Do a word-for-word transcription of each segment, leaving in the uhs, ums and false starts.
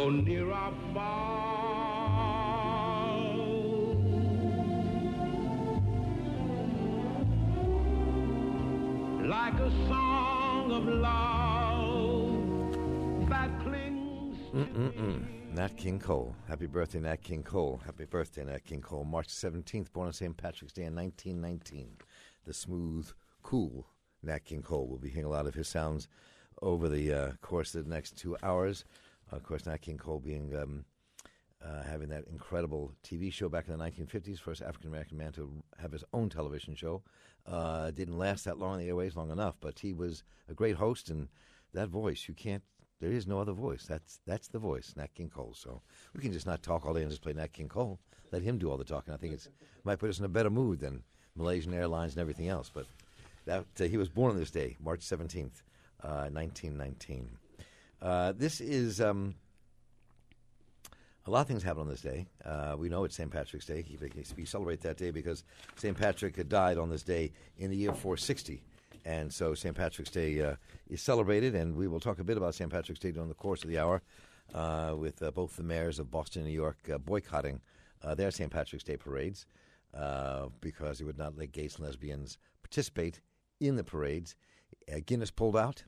so near or far. Like a song of love that clings to Mm-mm-mm. Nat King Cole. Happy birthday, Nat King Cole. Happy birthday, Nat King Cole. March seventeenth, born on Saint Patrick's Day in nineteen nineteen. The smooth, cool Nat King Cole. We'll be hearing a lot of his sounds over the uh, course of the next two hours. Uh, of course, Nat King Cole being um, uh, having that incredible T V show back in the nineteen fifties, first African-American man to have his own television show. Uh, didn't last that long in the airways, long enough, but he was a great host, and that voice, you can't, there is no other voice. That's that's the voice, Nat King Cole. So we can just not talk all day and just play Nat King Cole. Let him do all the talking. I think it might put us in a better mood than Malaysian Airlines and everything else. But that uh, he was born on this day, March seventeenth, uh, nineteen nineteen. Uh, this is... Um, A lot of things happen on this day. Uh, we know it's Saint Patrick's Day. We celebrate that day because Saint Patrick had died on this day in the year four sixty. And so Saint Patrick's Day uh, is celebrated, and we will talk a bit about Saint Patrick's Day during the course of the hour uh, with uh, both the mayors of Boston and New York uh, boycotting uh, their Saint Patrick's Day parades uh, because they would not let gays and lesbians participate in the parades. Uh, Guinness pulled out.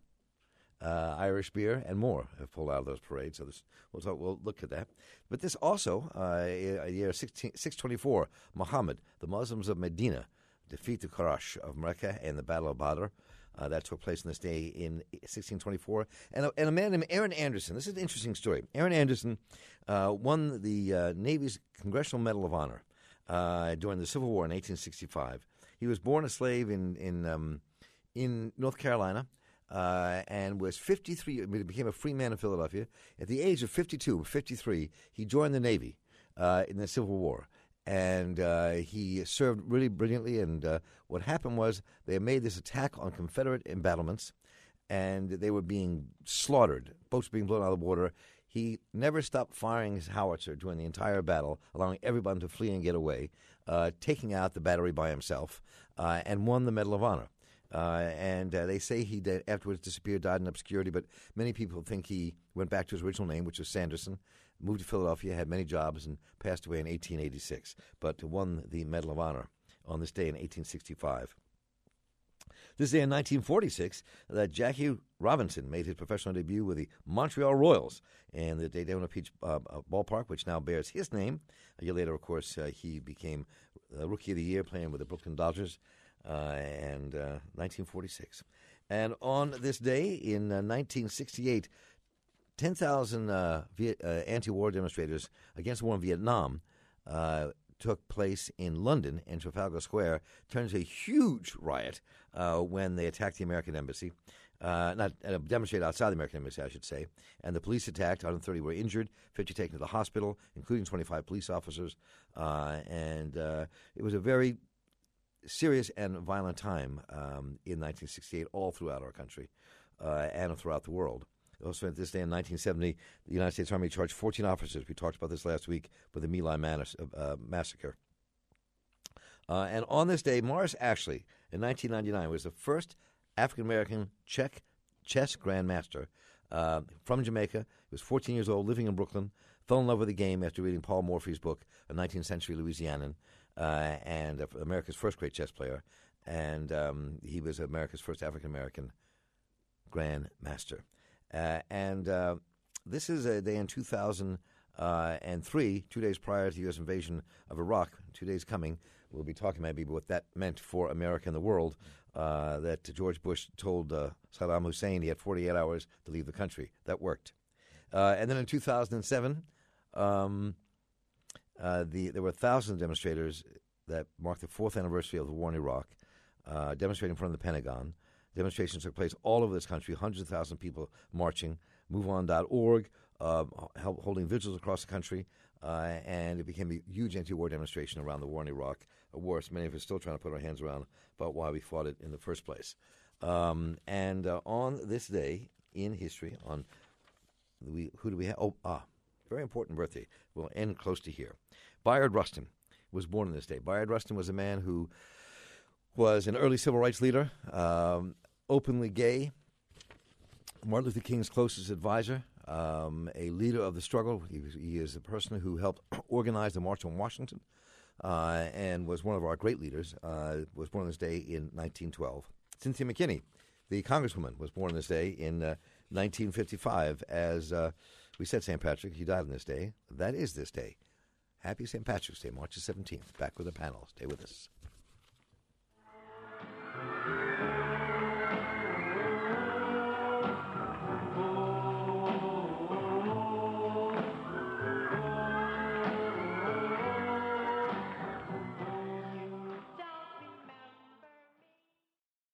Uh, Irish beer and more have pulled out of those parades. So this, we'll talk, we'll look at that. But this also, uh, year six twenty-four, Muhammad, the Muslims of Medina, defeat the Quraysh of Mecca in the Battle of Badr. Uh, that took place on this day in sixteen twenty-four. And a, and a man named Aaron Anderson. This is an interesting story. Aaron Anderson uh, won the uh, Navy's Congressional Medal of Honor uh, during the Civil War in eighteen sixty-five. He was born a slave in in um, in North Carolina. Uh, and was fifty-three, he became a free man in Philadelphia. At the age of fifty-two, fifty-three, he joined the Navy uh, in the Civil War. And uh, he served really brilliantly. And uh, what happened was they made this attack on Confederate embattlements, and they were being slaughtered, boats being blown out of the water. He never stopped firing his howitzer during the entire battle, allowing everyone to flee and get away, uh, taking out the battery by himself, uh, and won the Medal of Honor. Uh, and uh, they say he did, afterwards disappeared, died in obscurity, but many people think he went back to his original name, which was Sanderson, moved to Philadelphia, had many jobs, and passed away in eighteen eighty-six, but won the Medal of Honor on this day in eighteen sixty-five. This day in nineteen forty-six, uh, Jackie Robinson made his professional debut with the Montreal Royals in the Daytona Beach uh, ballpark, which now bears his name. A year later, of course, uh, he became uh, Rookie of the Year playing with the Brooklyn Dodgers. Uh, and uh, nineteen forty-six. And on this day in uh, nineteen sixty-eight, ten thousand uh, Viet- uh, anti-war demonstrators against the war in Vietnam uh, took place in London in Trafalgar Square, turned into a huge riot uh, when they attacked the American embassy. Uh, not uh, demonstrated outside the American embassy, I should say. And the police attacked. one hundred thirty were injured, fifty taken to the hospital, including twenty-five police officers. Uh, and uh, it was a very serious and violent time um, in nineteen sixty-eight all throughout our country uh, and throughout the world. Also, at this day in nineteen seventy, the United States Army charged fourteen officers. We talked about this last week with the My Lai Manis- uh, massacre. Uh, and on this day, Morris Ashley, in nineteen ninety-nine, was the first African-American Czech chess grandmaster uh, from Jamaica. He was fourteen years old, living in Brooklyn, fell in love with the game after reading Paul Morphy's book, A nineteenth Century Louisianan. Uh, and uh, America's first great chess player, and um, he was America's first African-American Grand Master. Uh, and uh, this is a day in two thousand three, two days prior to the U S invasion of Iraq, two days coming. We'll be talking maybe what that meant for America and the world, uh, that George Bush told uh, Saddam Hussein he had forty-eight hours to leave the country. That worked. Uh, and then in two thousand seven... Um, Uh, the, there were thousands of demonstrators that marked the fourth anniversary of the war in Iraq, uh, demonstrating in front of the Pentagon. Demonstrations took place all over this country, hundreds of thousands of people marching, move on dot org, uh, holding vigils across the country, uh, and it became a huge anti-war demonstration around the war in Iraq, a war many of us are still trying to put our hands around about why we fought it in the first place. Um, and uh, on this day in history, on we, who do we have? Oh, ah. Very important birthday. We'll end close to here. Bayard Rustin was born on this day. Bayard Rustin was a man who was an early civil rights leader, um, openly gay, Martin Luther King's closest advisor, um, a leader of the struggle. He, was, he is a person who helped organize the March on Washington uh, and was one of our great leaders, uh, was born on this day in nineteen twelve. Cynthia McKinney, the congresswoman, was born on this day in uh, nineteen fifty-five. As uh, we said, Saint Patrick, he died on this day. That is this day. Happy Saint Patrick's Day, March the seventeenth. Back with the panel. Stay with us.